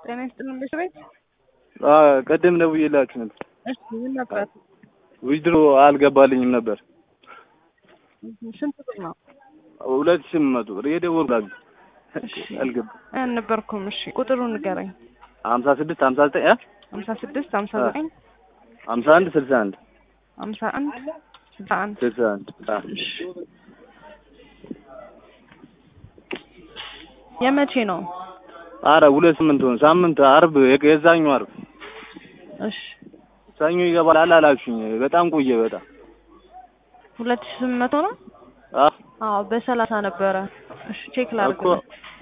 ጤና ይስጥልኝ ቤት ቀደም ደውዬላችሁ ነበር። እሺ ምን ነበር? ዊድሮ አልገባልኝም ነበር። ስንት ብር ነው? 2800 ብር የደወልኩት አልገባ አልነበርኩም። እሺ ቁጥሩን ንገረኝ። 56 59 56 59 51 61 51 61 61 እሺ የመቼ ነው? አረ 28 ሳምንት አርብ የዛኛው አርብ። እሺ ሰኞ ይገባል አላላችሁኝ? በጣም ቆየ። በጣም 2800 ነው? አዎ በ30 ነበረ። እሺ ቼክ ላድርግ።